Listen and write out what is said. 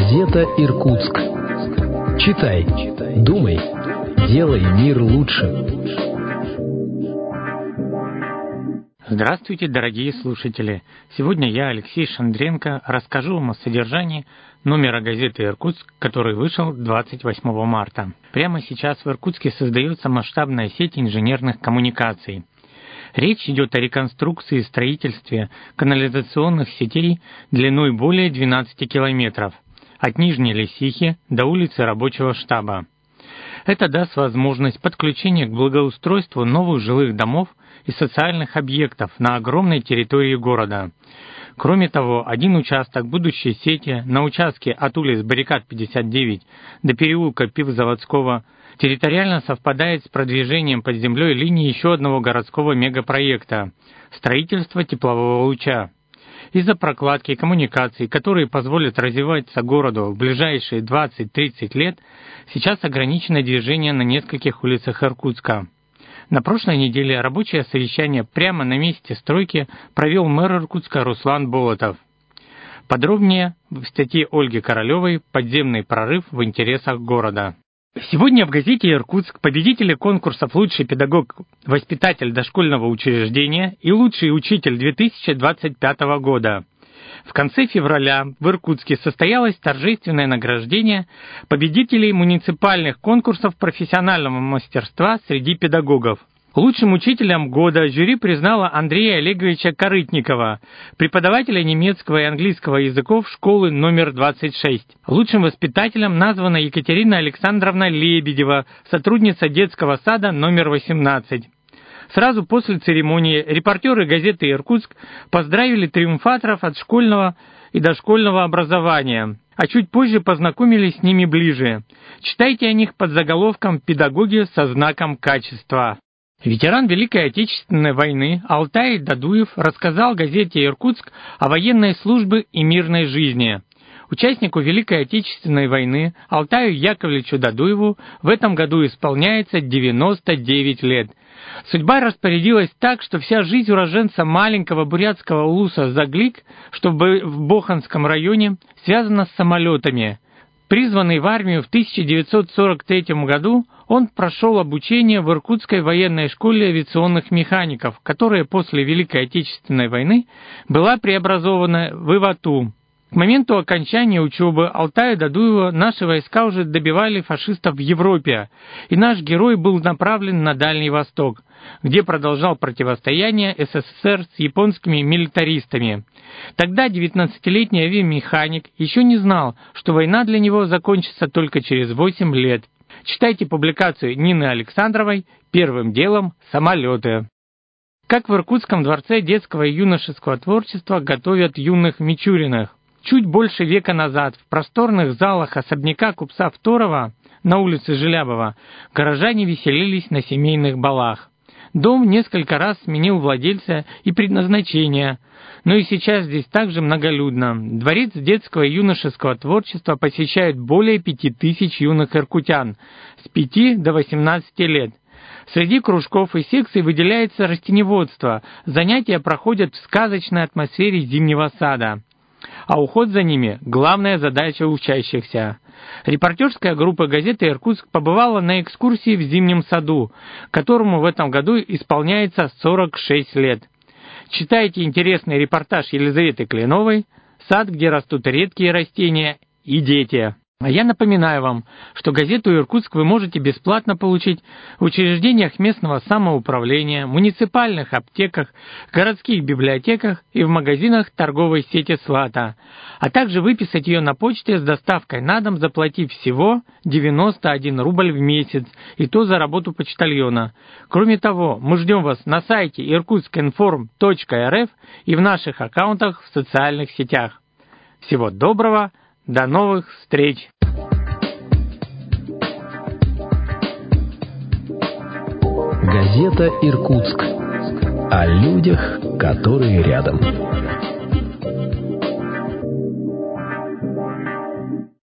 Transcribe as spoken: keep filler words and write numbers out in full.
Газета «Иркутск». Читай, думай, делай мир лучше. Здравствуйте, дорогие слушатели! Сегодня я, Алексей Шандренко, расскажу вам о содержании номера газеты «Иркутск», который вышел двадцать восьмого марта. Прямо сейчас в Иркутске создается масштабная сеть инженерных коммуникаций. Речь идет о реконструкции и строительстве канализационных сетей длиной более двенадцати километров, от Нижней Лисихи до улицы Рабочего штаба. Это даст возможность подключения к благоустройству новых жилых домов и социальных объектов на огромной территории города. Кроме того, один участок будущей сети на участке от улиц Баррикад пятьдесят девять до переулка Пивзаводского территориально совпадает с продвижением под землей линии еще одного городского мегапроекта – строительства теплового луча. Из-за прокладки коммуникаций, которые позволят развиваться городу в ближайшие двадцать-тридцать лет, сейчас ограничено движение на нескольких улицах Иркутска. На прошлой неделе рабочее совещание прямо на месте стройки провел мэр Иркутска Руслан Болотов. Подробнее в статье Ольги Королевой «Подземный прорыв в интересах города». Сегодня в газете «Иркутск» победители конкурсов «Лучший педагог-воспитатель дошкольного учреждения» и «Лучший учитель две тысячи двадцать пятого года». В конце февраля в Иркутске состоялось торжественное награждение победителей муниципальных конкурсов профессионального мастерства среди педагогов. Лучшим учителем года жюри признало Андрея Олеговича Корытникова, преподавателя немецкого и английского языков школы номер двадцать шесть. Лучшим воспитателем названа Екатерина Александровна Лебедева, сотрудница детского сада номер восемнадцать. Сразу после церемонии репортеры газеты «Иркутск» поздравили триумфаторов от школьного и дошкольного образования, а чуть позже познакомились с ними ближе. Читайте о них под заголовком «Педагоги со знаком качества». Ветеран Великой Отечественной войны Алтай Дадуев рассказал газете «Иркутск» о военной службе и мирной жизни. Участнику Великой Отечественной войны Алтаю Яковлевичу Дадуеву в этом году исполняется девяносто девять лет. Судьба распорядилась так, что вся жизнь уроженца маленького бурятского улуса Заглик, что в Боханском районе, связана с самолетами. Призванный в армию в тысяча девятьсот сорок третьем году, он прошел обучение в Иркутской военной школе авиационных механиков, которая после Великой Отечественной войны была преобразована в Ивату. К моменту окончания учебы Алтая Дадуева наши войска уже добивали фашистов в Европе, и наш герой был направлен на Дальний Восток, где продолжал противостояние СССР с японскими милитаристами. Тогда девятнадцатилетний авиамеханик еще не знал, что война для него закончится только через восемь лет. Читайте публикацию Нины Александровой «Первым делом самолеты». Как в Иркутском дворце детского и юношеского творчества готовят юных Мичуриных. Чуть больше века назад в просторных залах особняка купца Второва на улице Желябова горожане веселились на семейных балах. Дом несколько раз сменил владельца и предназначение, но и сейчас здесь также многолюдно. Дворец детского и юношеского творчества посещают более пяти тысяч юных иркутян с пяти до восемнадцати лет. Среди кружков и секций выделяется растеневодство. Занятия проходят в сказочной атмосфере зимнего сада. А уход за ними – главная задача учащихся. Репортерская группа газеты «Иркутск» побывала на экскурсии в зимнем саду, которому в этом году исполняется сорок шесть лет. Читайте интересный репортаж Елизаветы Кленовой «Сад, где растут редкие растения и дети». А я напоминаю вам, что газету «Иркутск» вы можете бесплатно получить в учреждениях местного самоуправления, муниципальных аптеках, городских библиотеках и в магазинах торговой сети «Слата», а также выписать ее на почте с доставкой на дом, заплатив всего девяносто один рубль в месяц, и то за работу почтальона. Кроме того, мы ждем вас на сайте иркутск информ точка эр эф и в наших аккаунтах в социальных сетях. Всего доброго! До новых встреч! Газета «Иркутск». О людях, которые рядом.